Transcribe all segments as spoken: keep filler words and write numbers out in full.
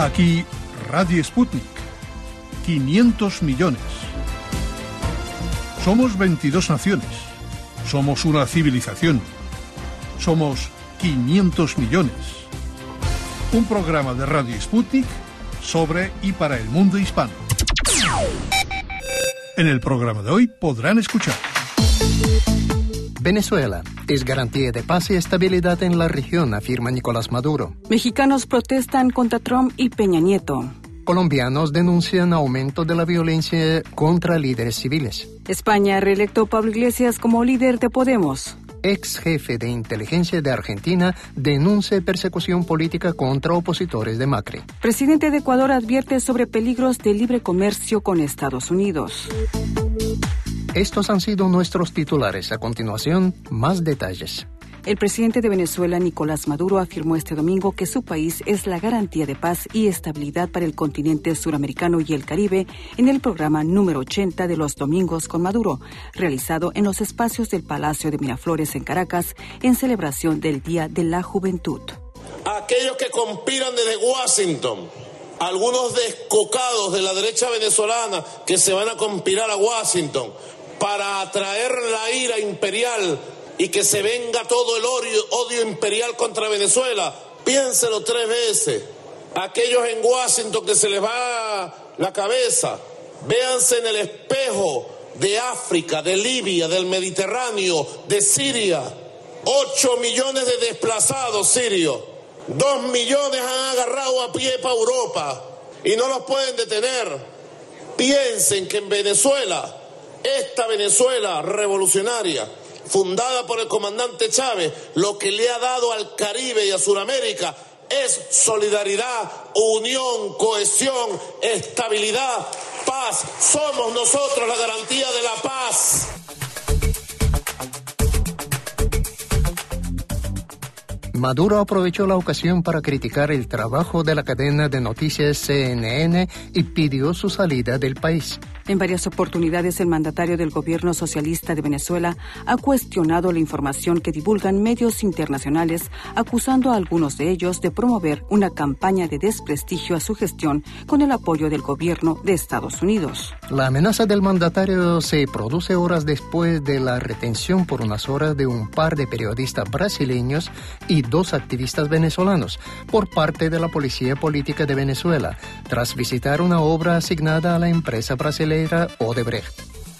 Aquí Radio Sputnik. quinientos millones. Somos veintidós naciones. Somos una civilización. Somos quinientos millones. Un programa de Radio Sputnik sobre y para el mundo hispano. En el programa de hoy podrán escuchar: Venezuela es garantía de paz y estabilidad en la región, afirma Nicolás Maduro. Mexicanos protestan contra Trump y Peña Nieto. Colombianos denuncian aumento de la violencia contra líderes civiles. España reelectó Pablo Iglesias como líder de Podemos. Ex jefe de inteligencia de Argentina denuncia persecución política contra opositores de Macri. Presidente de Ecuador advierte sobre peligros de libre comercio con Estados Unidos. Estos han sido nuestros titulares. A continuación, más detalles. El presidente de Venezuela, Nicolás Maduro, afirmó este domingo que su país es la garantía de paz y estabilidad para el continente suramericano y el Caribe en el programa número ochenta de los Domingos con Maduro, realizado en los espacios del Palacio de Miraflores en Caracas en celebración del Día de la Juventud. Aquellos que conspiran desde Washington, algunos descocados de la derecha venezolana que se van a conspirar a Washington para atraer la ira imperial y que se venga todo el odio, odio imperial contra Venezuela, piénselo tres veces. Aquellos en Washington que se les va la cabeza, véanse en el espejo de África, de Libia, del Mediterráneo, de Siria. Ocho millones de desplazados sirios. Dos millones han agarrado a pie para Europa y no los pueden detener. Piensen que en Venezuela, esta Venezuela revolucionaria, fundada por el comandante Chávez, lo que le ha dado al Caribe y a Sudamérica es solidaridad, unión, cohesión, estabilidad, paz. Somos nosotros la garantía de la paz. Maduro aprovechó la ocasión para criticar el trabajo de la cadena de noticias C N N y pidió su salida del país. En varias oportunidades, el mandatario del gobierno socialista de Venezuela ha cuestionado la información que divulgan medios internacionales, acusando a algunos de ellos de promover una campaña de desprestigio a su gestión con el apoyo del gobierno de Estados Unidos. La amenaza del mandatario se produce horas después de la retención por unas horas de un par de periodistas brasileños y dos activistas venezolanos por parte de la Policía Política de Venezuela, tras visitar una obra asignada a la empresa brasileña Odebrecht.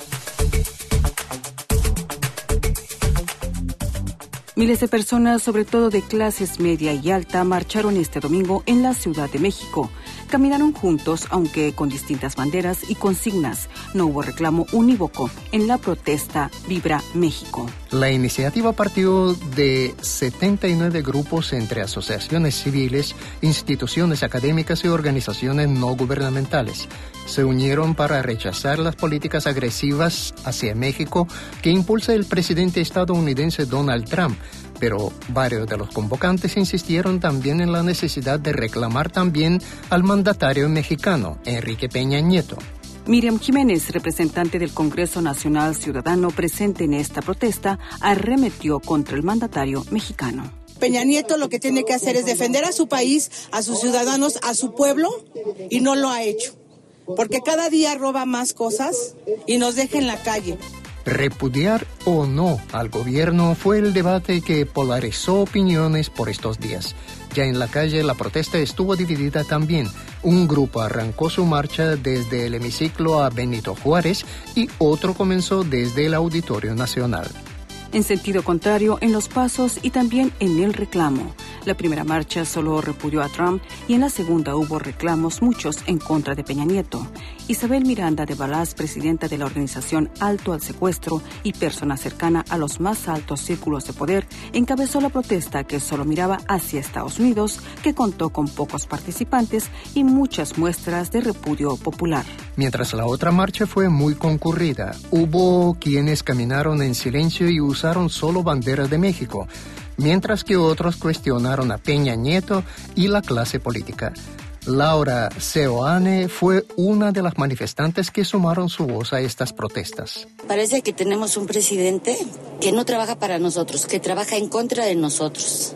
Miles de personas, sobre todo de clases media y alta, marcharon este domingo en la Ciudad de México. Caminaron juntos, aunque con distintas banderas y consignas. No hubo reclamo unívoco en la protesta Vibra México. La iniciativa partió de setenta y nueve grupos entre asociaciones civiles, instituciones académicas y organizaciones no gubernamentales. Se unieron para rechazar las políticas agresivas hacia México que impulsa el presidente estadounidense Donald Trump. Pero varios de los convocantes insistieron también en la necesidad de reclamar también al mandatario mexicano, Enrique Peña Nieto. Miriam Jiménez, representante del Congreso Nacional Ciudadano presente en esta protesta, arremetió contra el mandatario mexicano. Peña Nieto lo que tiene que hacer es defender a su país, a sus ciudadanos, a su pueblo, y no lo ha hecho. Porque cada día roba más cosas y nos deja en la calle. Repudiar o no al gobierno fue el debate que polarizó opiniones por estos días. Ya en la calle la protesta estuvo dividida también. Un grupo arrancó su marcha desde el hemiciclo a Benito Juárez y otro comenzó desde el Auditorio Nacional. En sentido contrario, en los pasos y también en el reclamo. La primera marcha solo repudió a Trump y en la segunda hubo reclamos, muchos en contra de Peña Nieto. Isabel Miranda de Balaz, presidenta de la organización Alto al Secuestro y persona cercana a los más altos círculos de poder, encabezó la protesta que solo miraba hacia Estados Unidos, que contó con pocos participantes y muchas muestras de repudio popular. Mientras la otra marcha fue muy concurrida, hubo quienes caminaron en silencio y usaron solo banderas de México, mientras que otros cuestionaron a Peña Nieto y la clase política. Laura Seoane fue una de las manifestantes que sumaron su voz a estas protestas. Parece que tenemos un presidente que no trabaja para nosotros, que trabaja en contra de nosotros,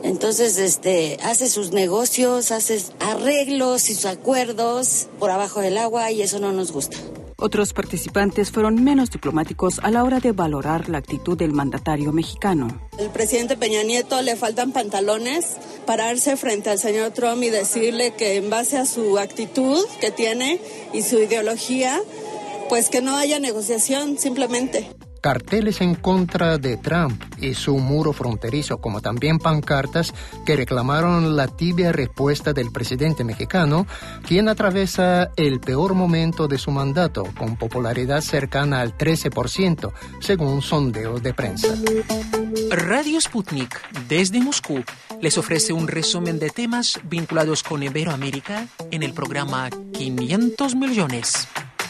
Entonces, este, hace sus negocios, hace arreglos y sus acuerdos por abajo del agua y eso no nos gusta. Otros participantes fueron menos diplomáticos a la hora de valorar la actitud del mandatario mexicano. El presidente Peña Nieto le faltan pantalones, pararse frente al señor Trump y decirle que en base a su actitud que tiene y su ideología, pues que no haya negociación, simplemente. Carteles en contra de Trump y su muro fronterizo, como también pancartas que reclamaron la tibia respuesta del presidente mexicano, quien atraviesa el peor momento de su mandato, con popularidad cercana al trece por ciento, según sondeos de prensa. Radio Sputnik, desde Moscú, les ofrece un resumen de temas vinculados con Iberoamérica en el programa quinientos millones.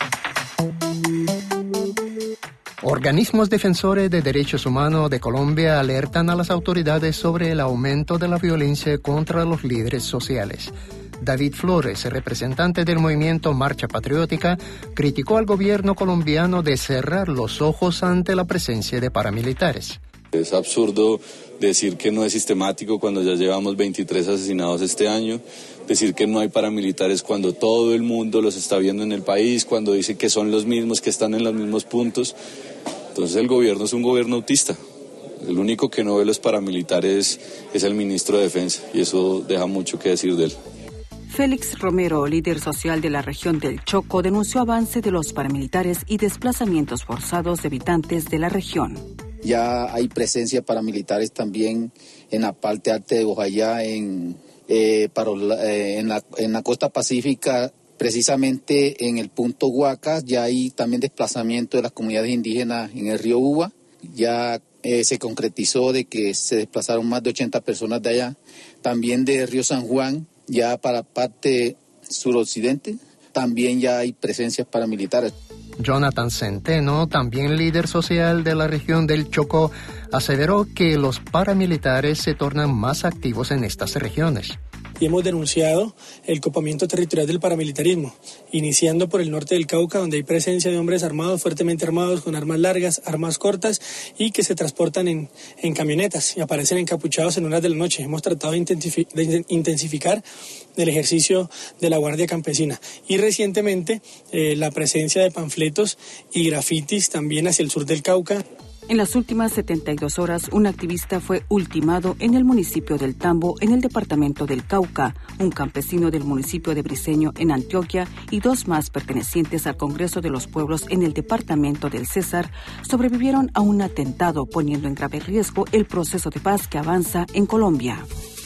Organismos defensores de derechos humanos de Colombia alertan a las autoridades sobre el aumento de la violencia contra los líderes sociales. David Flores, representante del movimiento Marcha Patriótica, criticó al gobierno colombiano de cerrar los ojos ante la presencia de paramilitares. Es absurdo decir que no es sistemático cuando ya llevamos veintitrés asesinados este año, decir que no hay paramilitares cuando todo el mundo los está viendo en el país, cuando dice que son los mismos, que están en los mismos puntos. Entonces el gobierno es un gobierno autista. El único que no ve los paramilitares es el ministro de Defensa y eso deja mucho que decir de él. Félix Romero, líder social de la región del Chocó, denunció avance de los paramilitares y desplazamientos forzados de habitantes de la región. Ya hay presencia paramilitares también en la parte alta de Bojayá, en, eh, para, eh, en, la, en la costa pacífica, precisamente en el punto Huacas. Ya hay también desplazamiento de las comunidades indígenas en el río Uba. Ya eh, se concretizó de que se desplazaron más de ochenta personas de allá. También de río San Juan, ya para parte suroccidente, también ya hay presencias paramilitares. Jonathan Centeno, también líder social de la región del Chocó, aseveró que los paramilitares se tornan más activos en estas regiones. Y hemos denunciado el copamiento territorial del paramilitarismo, iniciando por el norte del Cauca, donde hay presencia de hombres armados, fuertemente armados, con armas largas, armas cortas, y que se transportan en, en camionetas y aparecen encapuchados en horas de la noche. Hemos tratado de, intensific- de intensificar el ejercicio de la Guardia Campesina. Y recientemente eh, la presencia de panfletos y grafitis también hacia el sur del Cauca. En las últimas setenta y dos horas, un activista fue ultimado en el municipio del Tambo, en el departamento del Cauca, un campesino del municipio de Briceño, en Antioquia, y dos más pertenecientes al Congreso de los Pueblos en el departamento del César, sobrevivieron a un atentado, poniendo en grave riesgo el proceso de paz que avanza en Colombia.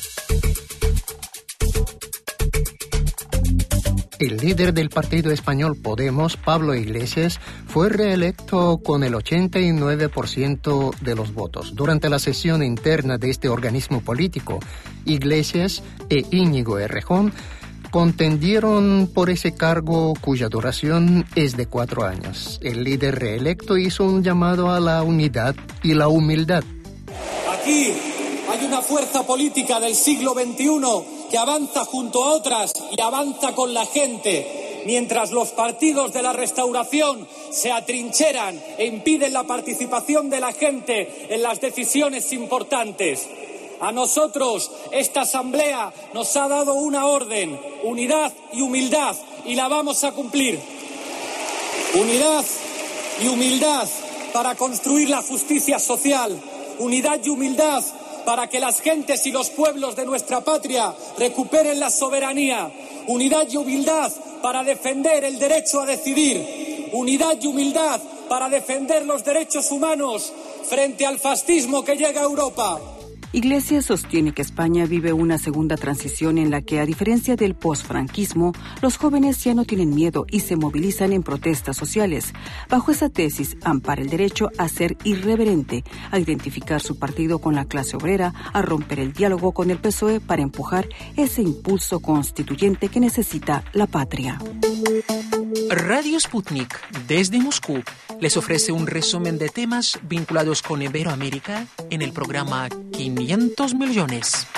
El líder del partido español Podemos, Pablo Iglesias, fue reelecto con el ochenta y nueve por ciento de los votos. Durante la sesión interna de este organismo político, Iglesias e Íñigo Errejón contendieron por ese cargo cuya duración es de cuatro años. El líder reelecto hizo un llamado a la unidad y la humildad. Aquí hay una fuerza política del siglo veintiuno que avanza junto a otras y avanza con la gente, mientras los partidos de la Restauración se atrincheran e impiden la participación de la gente en las decisiones importantes. A nosotros, esta Asamblea nos ha dado una orden, unidad y humildad, y la vamos a cumplir. Unidad y humildad para construir la justicia social, unidad y humildad para que las gentes y los pueblos de nuestra patria recuperen la soberanía, unidad y humildad para defender el derecho a decidir, unidad y humildad para defender los derechos humanos frente al fascismo que llega a Europa. Iglesias sostiene que España vive una segunda transición en la que, a diferencia del posfranquismo, los jóvenes ya no tienen miedo y se movilizan en protestas sociales. Bajo esa tesis, ampara el derecho a ser irreverente, a identificar su partido con la clase obrera, a romper el diálogo con el P S O E para empujar ese impulso constituyente que necesita la patria. Radio Sputnik, desde Moscú, les ofrece un resumen de temas vinculados con Iberoamérica en el programa quinientos millones.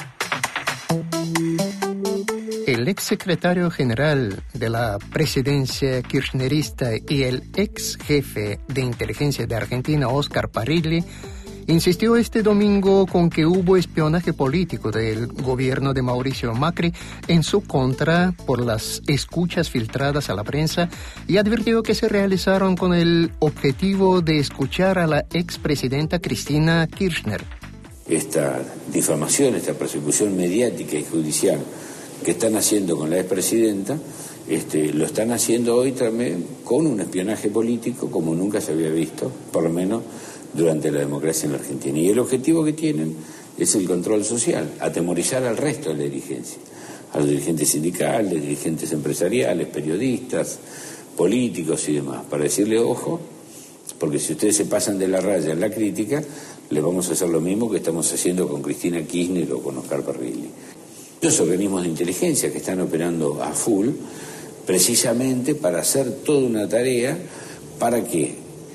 El ex secretario general de la presidencia kirchnerista y el ex jefe de inteligencia de Argentina, Oscar Parilli, insistió este domingo con que hubo espionaje político del gobierno de Mauricio Macri en su contra por las escuchas filtradas a la prensa y advirtió que se realizaron con el objetivo de escuchar a la expresidenta Cristina Kirchner. Esta difamación, esta persecución mediática y judicial que están haciendo con la expresidenta, este, lo están haciendo hoy también con un espionaje político como nunca se había visto, por lo menos durante la democracia en la Argentina. Y el objetivo que tienen es el control social, atemorizar al resto de la dirigencia, a los dirigentes sindicales, dirigentes empresariales, periodistas, políticos y demás, para decirle ojo, porque si ustedes se pasan de la raya en la crítica, le vamos a hacer lo mismo que estamos haciendo con Cristina Kirchner o con Oscar Parrilli. Los organismos de inteligencia que están operando a full, precisamente para hacer toda una tarea, ¿para qué?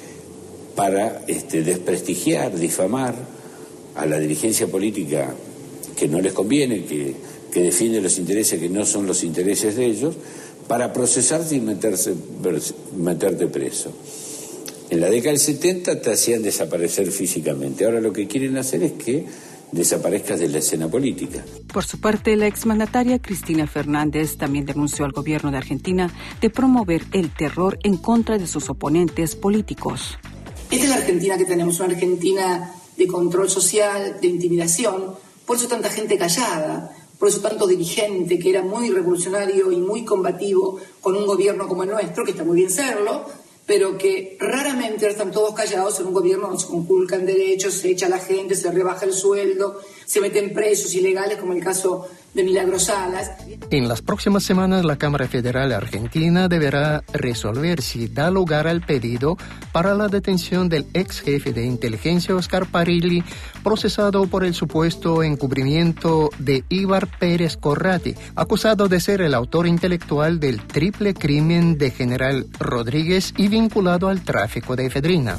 Para este, desprestigiar, difamar a la dirigencia política que no les conviene, que, que defiende los intereses que no son los intereses de ellos, para procesarse y meterse, meterte preso. En la década del setenta te hacían desaparecer físicamente. Ahora lo que quieren hacer es que desaparezcas de la escena política. Por su parte, la exmandataria Cristina Fernández también denunció al gobierno de Argentina de promover el terror en contra de sus oponentes políticos. Esta es la Argentina que tenemos, una Argentina de control social, de intimidación, por eso tanta gente callada, por eso tanto dirigente que era muy revolucionario y muy combativo con un gobierno como el nuestro, que está muy bien serlo, pero que raramente están todos callados en un gobierno donde se conculcan derechos, se echa a la gente, se rebaja el sueldo, se meten presos ilegales, como el caso de Milagros Salas. En las próximas semanas, la Cámara Federal Argentina deberá resolver si da lugar al pedido para la detención del ex jefe de inteligencia Oscar Parrilli, procesado por el supuesto encubrimiento de Ibar Pérez Corrati, acusado de ser el autor intelectual del triple crimen de General Rodríguez y vinculado al tráfico de efedrina.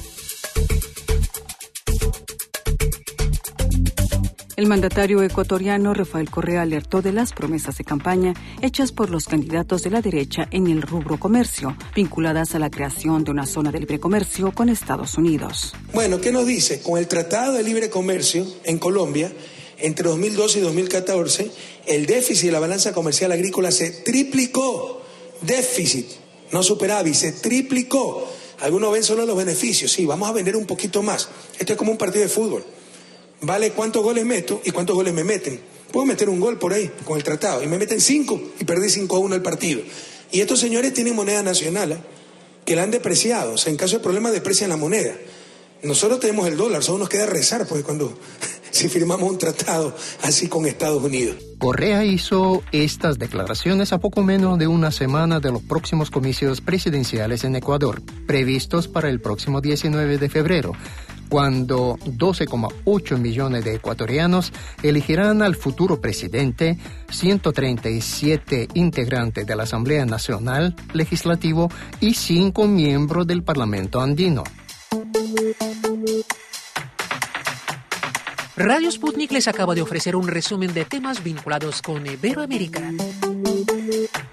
El mandatario ecuatoriano Rafael Correa alertó de las promesas de campaña hechas por los candidatos de la derecha en el rubro comercio, vinculadas a la creación de una zona de libre comercio con Estados Unidos. Bueno, ¿qué nos dice? Con el Tratado de Libre Comercio en Colombia, entre dos mil doce y dos mil catorce, el déficit de la balanza comercial agrícola se triplicó. Déficit, no superávit, se triplicó. Algunos ven solo los beneficios. Sí, vamos a vender un poquito más. Esto es como un partido de fútbol. Vale cuántos goles meto y cuántos goles me meten. Puedo meter un gol por ahí con el tratado y me meten cinco y perdí cinco a uno el partido. Y estos señores tienen moneda nacional, ¿eh? que la han depreciado. O sea, en caso de problemas deprecian la moneda. Nosotros tenemos el dólar, solo nos queda rezar pues cuando si firmamos un tratado así con Estados Unidos. Correa hizo estas declaraciones a poco menos de una semana de los próximos comicios presidenciales en Ecuador, previstos para el próximo diecinueve de febrero. Cuando doce coma ocho millones de ecuatorianos elegirán al futuro presidente, ciento treinta y siete integrantes de la Asamblea Nacional, Legislativo y cinco miembros del Parlamento andino. Radio Sputnik les acaba de ofrecer un resumen de temas vinculados con Iberoamérica.